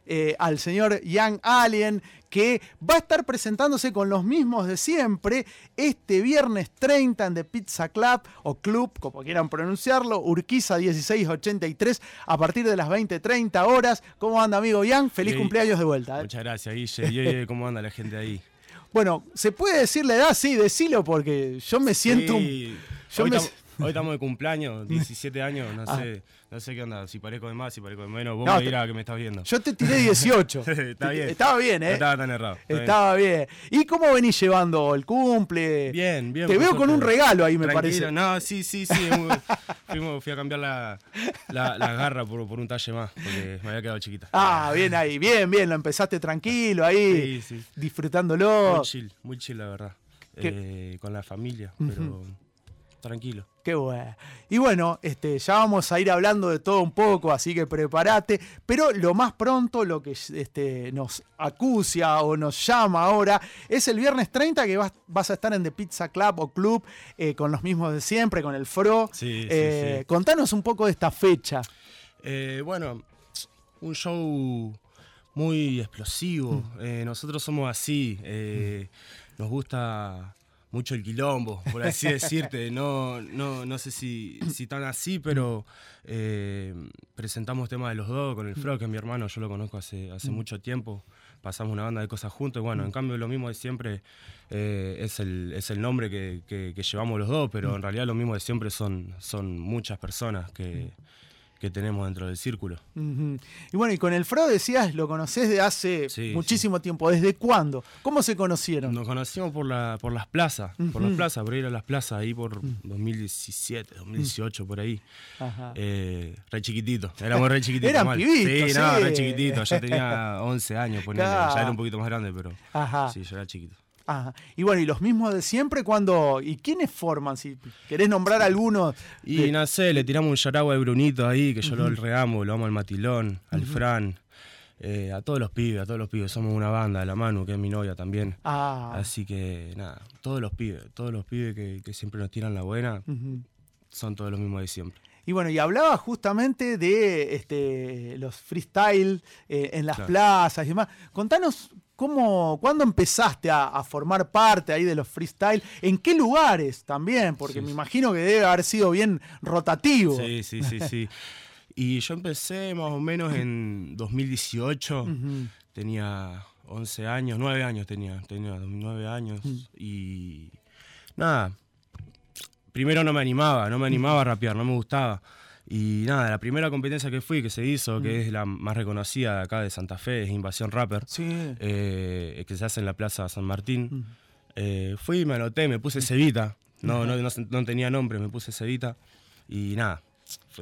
al señor Young Alien, que va a estar presentándose con los mismos de siempre este viernes 30 en The Pizza Club, o Club, como quieran pronunciarlo, Urquiza 1683, a partir de las 20:30 horas. ¿Cómo anda, amigo Young? Feliz cumpleaños de vuelta. Muchas gracias, Guille. ¿Cómo anda la gente ahí? Bueno, ¿se puede decir la edad? Sí, decilo, porque yo me siento... Hoy estamos de cumpleaños, 17 años, no sé qué onda, si parezco de más, si parezco de menos, vos me dirás que me estás viendo. Yo te tiré 18. Está bien. Estaba bien, ¿eh? No estaba tan errado. Estaba bien. ¿Y cómo venís llevando el cumple? Bien. Te veo con un regalo ahí, me parece. No, sí. Fui a cambiar la garra por un talle más, porque me había quedado chiquita. Bien ahí, bien, lo empezaste tranquilo ahí, sí. Disfrutándolo. Muy chill, la verdad. Con la familia, Uh-huh. pero tranquilo. Qué bueno. Y bueno, ya vamos a ir hablando de todo un poco, así que prepárate. Pero lo más pronto, lo que nos acucia o nos llama ahora, es el viernes 30 que vas a estar en The Pizza Club o Club, con los mismos de siempre, con el Fro. Sí. Contanos un poco de esta fecha. Bueno, un show muy explosivo. Nosotros somos así. Nos gusta mucho el quilombo, por así decirte. No sé si tan así, pero presentamos temas de los dos con el Fro, que es mi hermano, yo lo conozco hace mucho tiempo. Pasamos una banda de cosas juntos. Bueno, en cambio lo mismo de siempre es el nombre que llevamos los dos, pero en realidad lo mismo de siempre son muchas personas que tenemos dentro del círculo. Uh-huh. Y bueno, y con el Fro decías, lo conocés de hace muchísimo tiempo. ¿Desde cuándo? ¿Cómo se conocieron? Nos conocimos por las plazas, uh-huh. por ir a las plazas ahí por 2017, 2018, por ahí. Ajá. Re chiquitito, éramos re chiquititos. Eran pibitos, sí. Re chiquitito, yo tenía 11 años, ponele, ya era un poquito más grande, pero sí, yo era chiquito. Ajá. Y bueno, ¿y los mismos de siempre cuándo? ¿Y quiénes forman? Si querés nombrar algunos. Y no sé, le tiramos un yaragua de Brunito ahí, que yo lo reamo, lo amo al Matilón, al Fran, a todos los pibes, somos una banda, la Manu, que es mi novia también. Así que nada, todos los pibes que siempre nos tiran la buena, son todos los mismos de siempre. Y bueno, y hablaba justamente de los freestyle en las plazas y demás. Contanos cuándo empezaste a formar parte ahí de los freestyle, en qué lugares también, porque me imagino que debe haber sido bien rotativo. Sí. Y yo empecé más o menos en 2018, tenía 11 años, 9 años tenía 9 años y nada. Primero no me animaba a rapear, no me gustaba. Y nada, la primera competencia que se hizo, que es la más reconocida de acá de Santa Fe, es Invasión Rapper, que se hace en la Plaza San Martín. Fui, me anoté, me puse Cevita. No tenía nombre, me puse Cevita. Y nada, fue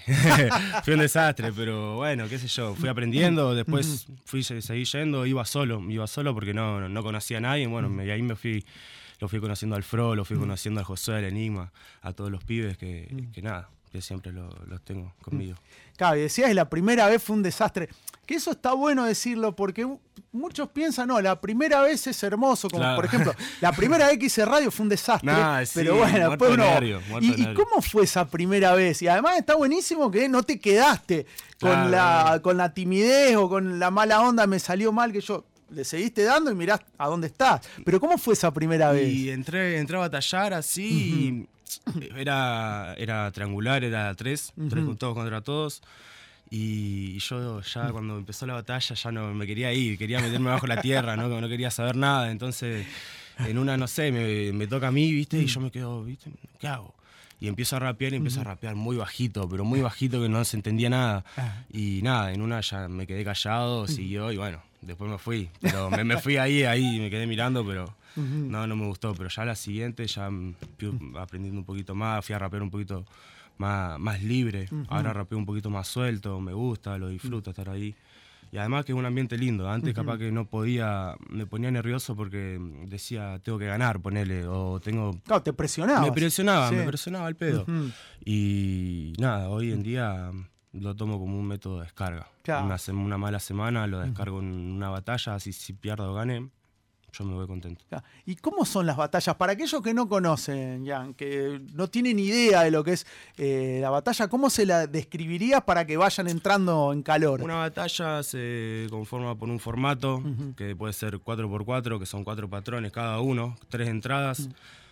un desastre. Pero bueno, qué sé yo, fui aprendiendo, después seguí yendo, iba solo porque no conocía a nadie. Bueno, y ahí lo fui conociendo al Fro, lo fui conociendo al José, al Enigma, a todos los pibes que nada, que siempre los tengo conmigo. Claro, y decías que la primera vez fue un desastre. Que eso está bueno decirlo porque muchos piensan, no, la primera vez es hermoso, como por ejemplo, la primera vez que hice radio fue un desastre, pero bueno, después uno... ¿Y cómo fue esa primera vez? Y además está buenísimo que no te quedaste con la timidez o con la mala onda, me salió mal, que yo... Le seguiste dando y mirás a dónde estás. Pero ¿cómo fue esa primera vez? Y entré a batallar así, era triangular, era tres todos contra todos. Y yo ya cuando empezó la batalla ya no me quería ir, quería meterme bajo la tierra, no quería saber nada. Entonces, en una, no sé, me toca a mí, ¿viste? Y yo me quedo, ¿viste? ¿Qué hago? Y empiezo a rapear muy bajito, pero muy bajito que no se entendía nada. Y nada, en una ya me quedé callado, siguió y bueno, después me fui. Pero me fui ahí me quedé mirando, pero no me gustó. Pero ya la siguiente ya fui aprendiendo un poquito más, fui a rapear un poquito más libre. Ahora rapeo un poquito más suelto, me gusta, lo disfruto estar ahí. Y además que es un ambiente lindo. Antes capaz que no podía, me ponía nervioso porque decía, tengo que ganar, ponele, o tengo... Claro, te presionaba. Me presionaba el pedo. Y nada, hoy en día lo tomo como un método de descarga. Claro. Una mala semana lo descargo en una batalla, así si pierdo o gane, yo me voy contento. ¿Y cómo son las batallas? Para aquellos que no conocen, Jan, que no tienen idea de lo que es la batalla, ¿cómo se la describirías para que vayan entrando en calor? Una batalla se conforma por un formato que puede ser 4x4, que son 4 patrones cada uno, 3 entradas,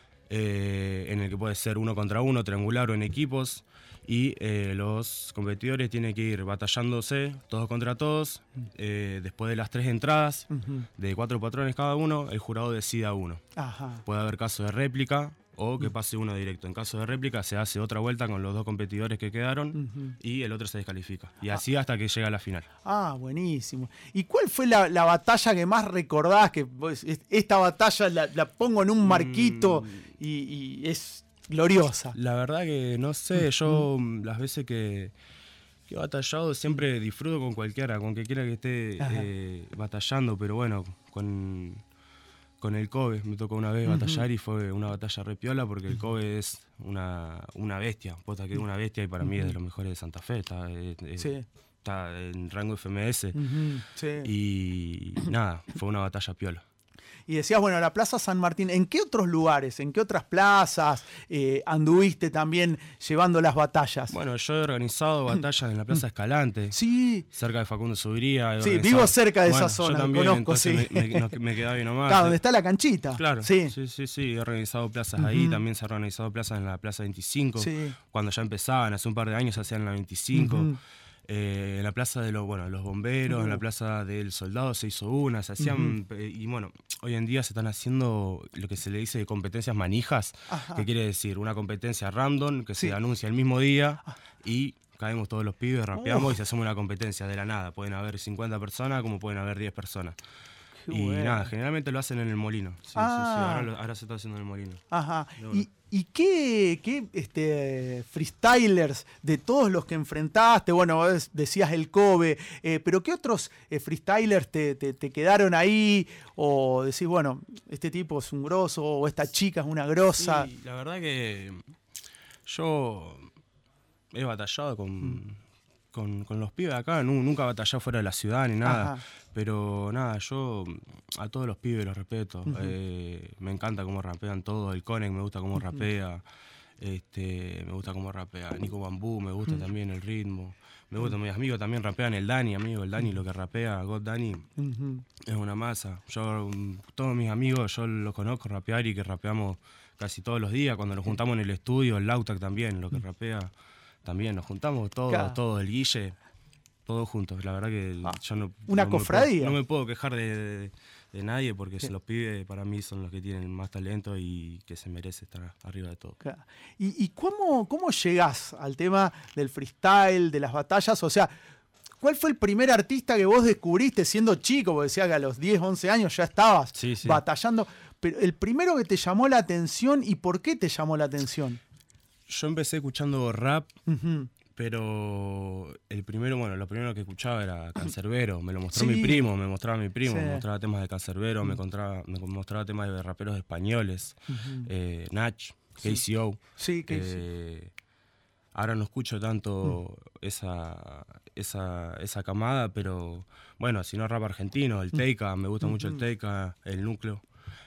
en el que puede ser 1 contra 1, triangular o en equipos. Y los competidores tienen que ir batallándose todos contra todos. Después de las 3 entradas, de 4 patrones cada uno, el jurado decide a uno. Ajá. Puede haber caso de réplica o que pase uno directo. En caso de réplica se hace otra vuelta con los 2 competidores que quedaron y el otro se descalifica. Y así hasta que llega a la final. Ah, buenísimo. ¿Y cuál fue la batalla que más recordás? Que pues, esta batalla la pongo en un marquito y es gloriosa. La verdad que no sé, yo las veces que he batallado siempre disfruto con cualquiera, con que quiera que esté batallando, pero bueno, con el Kobe me tocó una vez batallar y fue una batalla re piola porque el Kobe es una bestia, posta que es una bestia y para mí es de los mejores de Santa Fe, está en rango FMS y nada, fue una batalla piola. Y decías, bueno, la Plaza San Martín, ¿en qué otros lugares, en qué otras plazas anduviste también llevando las batallas? Bueno, yo he organizado batallas en la Plaza Escalante, cerca de Facundo Subiría. Sí, vivo cerca de esa zona, yo también, conozco, sí. Me quedaba bien nomás. Claro, donde está la canchita. Claro, sí, he organizado plazas ahí, también se ha organizado plazas en la Plaza 25, cuando ya empezaban, hace un par de años se hacían en la 25. En la plaza de los bomberos, en la plaza del soldado se hizo una, se hacían, y bueno, hoy en día se están haciendo lo que se le dice competencias manijas, que quiere decir una competencia random que se anuncia el mismo día y caemos todos los pibes, rapeamos y se asume una competencia de la nada. Pueden haber 50 personas como pueden haber 10 personas. Y nada, generalmente lo hacen en el molino. Sí, ahora se está haciendo en el molino. Ajá. ¿Y qué freestylers de todos los que enfrentaste? Bueno, vos decías el Kobe, pero ¿qué otros freestylers te quedaron ahí? O decís, bueno, este tipo es un grosso o esta chica es una grosa. Sí, la verdad que yo he batallado con los pibes acá, nunca he batallado fuera de la ciudad ni nada. Pero nada, yo a todos los pibes los respeto. Me encanta cómo rapean todos. El Connect me gusta cómo rapea. Me gusta cómo rapea Nico Bambú, me gusta también el ritmo. Me gusta, mis amigos también rapean el Dani, el Dani lo que rapea, God Dani, es una masa. Yo, todos mis amigos, yo los conozco rapear y que rapeamos casi todos los días. Cuando nos juntamos en el estudio, el Lautac también, lo que rapea, también nos juntamos todos, el Guille. Todos juntos, la verdad que yo no... Una cofradía. No me puedo quejar de nadie porque los pibes para mí son los que tienen más talento y que se merece estar arriba de todo. ¿Y cómo llegás al tema del freestyle, de las batallas? O sea, ¿cuál fue el primer artista que vos descubriste siendo chico? Porque decía que a los 10, 11 años ya estabas batallando. Pero el primero que te llamó la atención, ¿y por qué te llamó la atención? Yo empecé escuchando rap. Pero lo primero que escuchaba era Cancerbero, me lo mostró mi primo, me mostraba temas de Cancerbero, me mostraba temas de raperos españoles, Nach, KCO. Ahora no escucho tanto esa camada, pero bueno, si no rap argentino, el Teika, me gusta mucho el Teika, el Núcleo.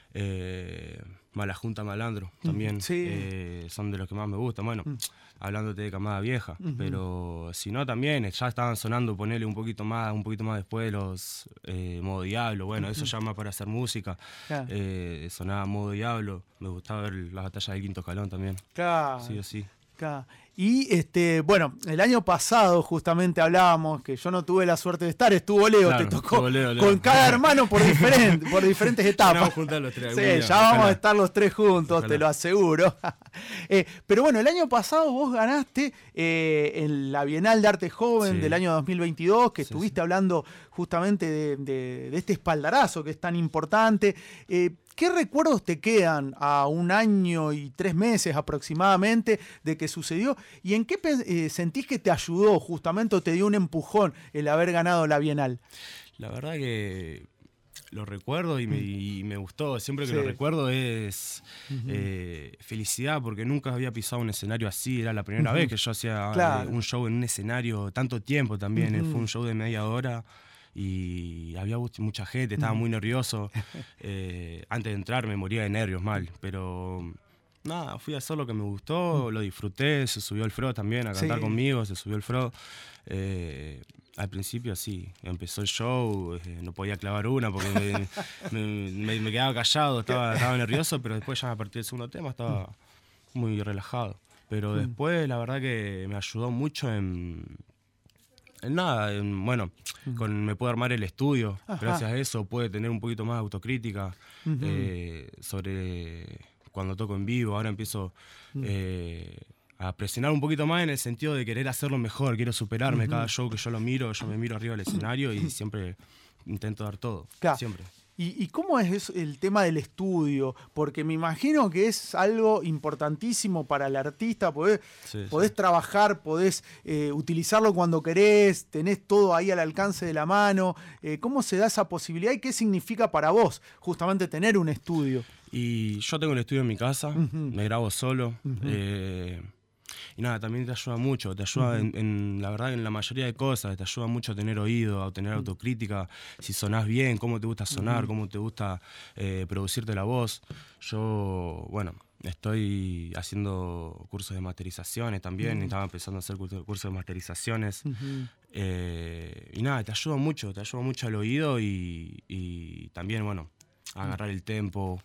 Malajunta Malandro también son de los que más me gustan. Bueno, hablándote de camada vieja, pero si no también ya estaban sonando, ponerle un poquito más después los Modo Diablo. Bueno, eso ya más para hacer música. Sonaba Modo Diablo, me gustaba ver las batallas del Quinto Escalón también. Sí o sí. Y bueno, el año pasado justamente hablábamos que yo no tuve la suerte de estar, estuvo Leo, te tocó Leo. Con cada hermano por diferentes etapas. Vamos a juntar los tres. Sí, ya vamos a estar los tres juntos, te lo aseguro. Pero bueno, el año pasado vos ganaste en la Bienal de Arte Joven del año 2022, que estuviste hablando justamente de este espaldarazo que es tan importante. ¿Qué recuerdos te quedan a 1 año y 3 meses aproximadamente de que sucedió? ¿Y en qué sentís que te ayudó justamente o te dio un empujón el haber ganado la Bienal? La verdad que lo recuerdo y me gustó. Siempre que lo recuerdo es felicidad porque nunca había pisado un escenario así. Era la primera vez que yo hacía un show en un escenario tanto tiempo también. Fue un show de media hora. y había mucha gente, estaba muy nervioso. Antes de entrar me moría de nervios mal, pero nada, fui a hacer lo que me gustó, lo disfruté, se subió el Fro también a cantar conmigo, se subió el Fro. Al principio sí, empezó el show, no podía clavar una porque me quedaba callado, estaba nervioso, pero después ya a partir del segundo tema estaba muy relajado. Pero después la verdad que me ayudó mucho en nada, me pude armar el estudio. Ajá. Gracias a eso pude tener un poquito más de autocrítica sobre cuando toco en vivo. Ahora empiezo a presionar un poquito más en el sentido de querer hacerlo mejor, quiero superarme. Cada show que yo me miro arriba del escenario y siempre intento dar todo, siempre. ¿Y cómo es el tema del estudio? Porque me imagino que es algo importantísimo para el artista. Podés trabajar, podés utilizarlo cuando querés, tenés todo ahí al alcance de la mano. ¿Cómo se da esa posibilidad y qué significa para vos justamente tener un estudio? Y yo tengo un estudio en mi casa, me grabo solo. Y nada, también te ayuda mucho, te ayuda la verdad en la mayoría de cosas, te ayuda mucho a tener oído, a tener autocrítica, si sonás bien, cómo te gusta sonar, cómo te gusta producirte la voz. Yo, estoy haciendo cursos de masterizaciones también, estaba empezando a hacer cursos de masterizaciones. Y nada, te ayuda mucho al oído y también, a agarrar el tempo.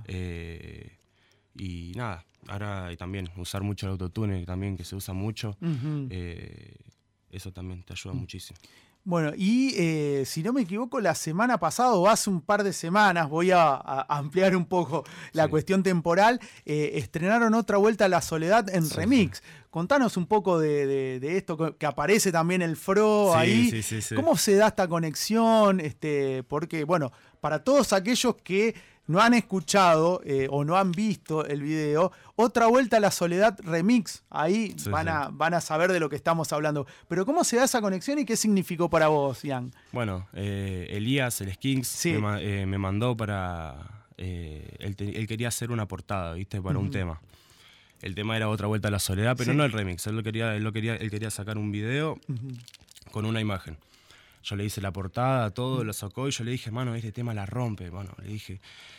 Y nada, ahora y también usar mucho el autotune, también que se usa mucho, eso también te ayuda muchísimo. Bueno, y si no me equivoco, la semana pasada o hace un par de semanas, voy a ampliar un poco la cuestión temporal, estrenaron Otra Vuelta a la Soledad en remix. Contanos un poco de esto, que aparece también el Fro ahí. Sí. ¿Cómo se da esta conexión? Porque, para todos aquellos que no han escuchado o no han visto el video, Otra Vuelta a la Soledad remix, ahí van a saber de lo que estamos hablando. Pero ¿cómo se da esa conexión y qué significó para vos, Ian? Bueno, Elías, el Skinks, me mandó para... él quería hacer una portada, ¿viste? Para un tema. El tema era Otra Vuelta a la Soledad, pero no el remix. Él quería sacar un video con una imagen. Yo le hice la portada, todo, lo sacó y yo le dije, mano, este tema la rompe, le dije.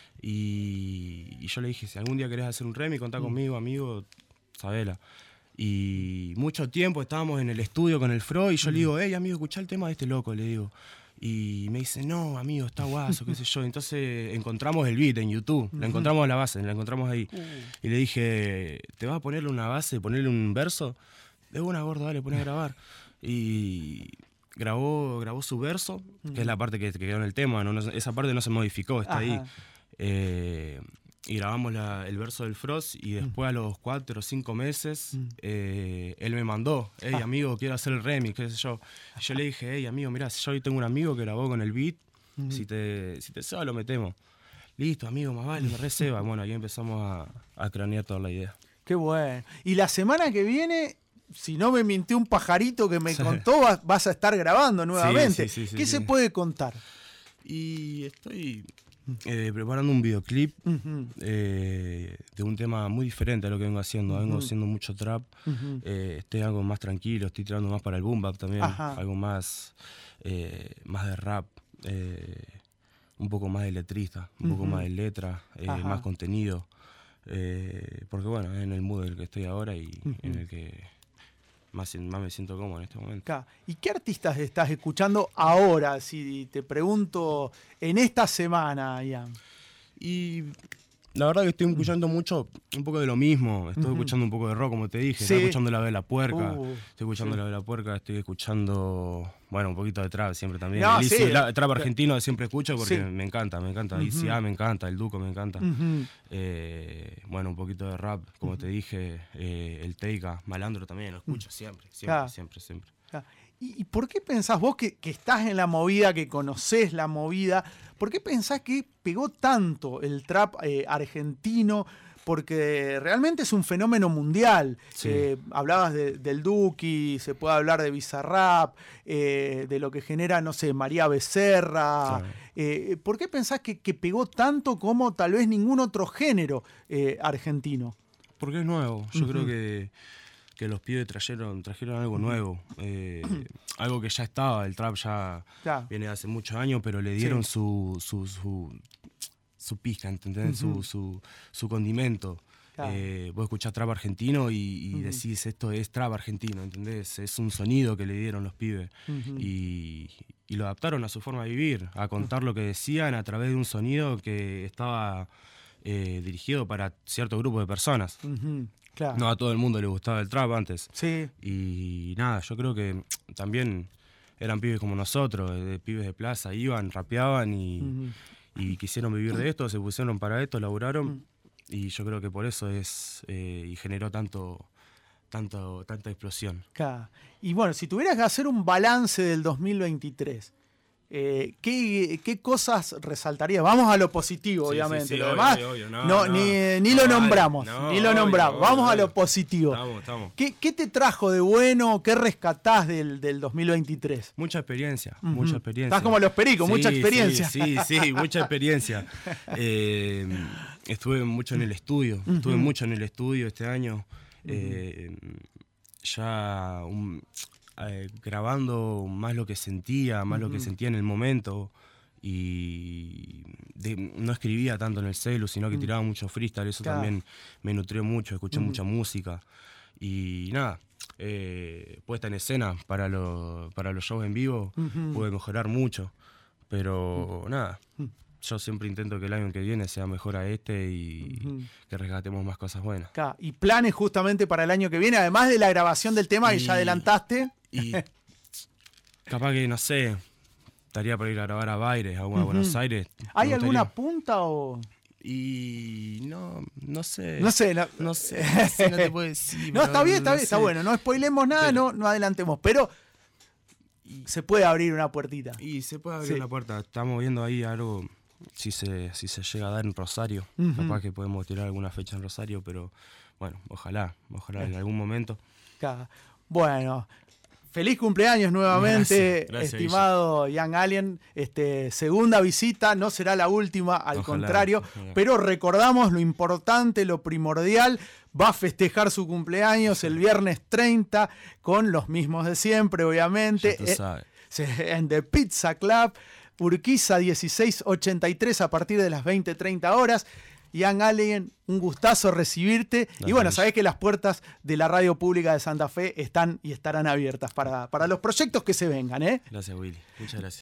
Y yo le dije, si algún día querés hacer un remix, contá conmigo, amigo, sabela. Y mucho tiempo estábamos en el estudio con el Fro y yo le digo, hey, amigo, escuchá el tema de este loco, le digo. Y me dice, no, amigo, está guaso, qué sé yo. Entonces encontramos el beat en YouTube, la encontramos la base, la encontramos ahí. Y le dije, ¿te vas a ponerle una base, ponerle un verso? De una, gordo, dale, poné a grabar. Y... Grabó su verso, que es la parte que quedó en el tema, esa parte no se modificó, está ahí. Y grabamos el verso del Frost y después a los 4 o 5 meses él me mandó, hey amigo, quiero hacer el remix, qué sé yo. Y yo le dije, hey amigo, mirá, yo hoy tengo un amigo que grabó con el beat, si te ceba lo metemos. Listo, amigo, más vale, me receba. Bueno, ahí empezamos a cranear toda la idea. Qué bueno. Y la semana que viene... Si no me mintió un pajarito que me contó, vas a estar grabando nuevamente. ¿Qué se puede contar? Y estoy preparando un videoclip de un tema muy diferente a lo que vengo haciendo. Vengo haciendo mucho trap. Estoy algo más tranquilo, estoy tirando más para el boom bap también. Algo más de rap, un poco más de letrista, un poco más de letra, más contenido. Porque es en el mood en el que estoy ahora y en el que... Más me siento cómodo en este momento. ¿Y qué artistas estás escuchando ahora, si te pregunto, en esta semana, Ian? Y la verdad que estoy escuchando mucho, un poco de lo mismo. Estoy escuchando un poco de rock, como te dije. Estoy escuchando La Vela Puerca. Estoy escuchando La Vela Puerca. Estoy escuchando, un poquito de trap siempre también. El trap argentino siempre escucho porque me encanta. ICA me encanta, el Duco me encanta. Un poquito de rap, como te dije. El Teika, Malandro también lo escucho siempre. ¿Y por qué pensás vos que estás en la movida, que conocés la movida, por qué pensás que pegó tanto el trap argentino? Porque realmente es un fenómeno mundial. Hablabas del Duki, se puede hablar de Bizarrap, de lo que genera, María Becerra. ¿Por qué pensás que pegó tanto como tal vez ningún otro género argentino? Porque es nuevo. Yo creo que que los pibes trajeron algo nuevo, algo que ya estaba, el trap ya viene de hace muchos años, pero le dieron su pizca, ¿entendés? Su condimento. Vos escuchás trap argentino y decís, esto es trap argentino, ¿entendés? Es un sonido que le dieron los pibes y lo adaptaron a su forma de vivir, a contar lo que decían a través de un sonido que estaba dirigido para cierto grupo de personas. Claro. No a todo el mundo le gustaba el trap antes. Sí. Y nada, yo creo que también eran pibes como nosotros, pibes de plaza, iban, rapeaban y quisieron vivir de esto, se pusieron para esto, laburaron. Y yo creo que por eso y generó tanta explosión. Claro. Y bueno, si tuvieras que hacer un balance del 2023, ¿qué cosas resaltarías? Vamos a lo positivo, obviamente. Sí, lo demás, obvio. Ni lo nombramos. Vamos a lo positivo. Estamos. ¿Qué te trajo de bueno? ¿Qué rescatás del 2023? Mucha experiencia. Estás como los pericos, mucha experiencia. Sí, mucha experiencia. Estuve mucho en el estudio. Estuve mucho en el estudio este año. Grabando más lo que sentía, lo que sentía en el momento. Y no escribía tanto en el celu, sino que tiraba mucho freestyle. Eso también me nutrió mucho. Escuché mucha música. Y nada, puesta en escena para los shows en vivo, pude mejorar mucho. Pero nada, yo siempre intento que el año que viene sea mejor a este y que rescatemos más cosas buenas. Y planes justamente para el año que viene, además de la grabación del tema que ya adelantaste. Y capaz que, no sé, estaría por ir a grabar a Baires, a Buenos Aires. ¿Hay alguna punta o...? Y no sé. No sé, no te puedo decir. No, está bien, está bueno. No spoilemos nada, no adelantemos. Pero se puede abrir una puertita. Y se puede abrir una puerta. Estamos viendo ahí algo, si se llega a dar en Rosario. Capaz que podemos tirar alguna fecha en Rosario, pero bueno, ojalá en algún momento. Bueno, feliz cumpleaños nuevamente, gracias, estimado Young Alien. Segunda visita, no será la última, al contrario. Pero recordamos lo importante, lo primordial. Va a festejar su cumpleaños el viernes 30 con los mismos de siempre, obviamente. Ya tú sabes. En The Pizza Club, Urquiza 1683 a partir de las 20:30 horas. Young Alien, un gustazo recibirte. Y bueno, sabés que las puertas de la Radio Pública de Santa Fe están y estarán abiertas para los proyectos que se vengan, ¿eh? Gracias, Willy. Muchas gracias.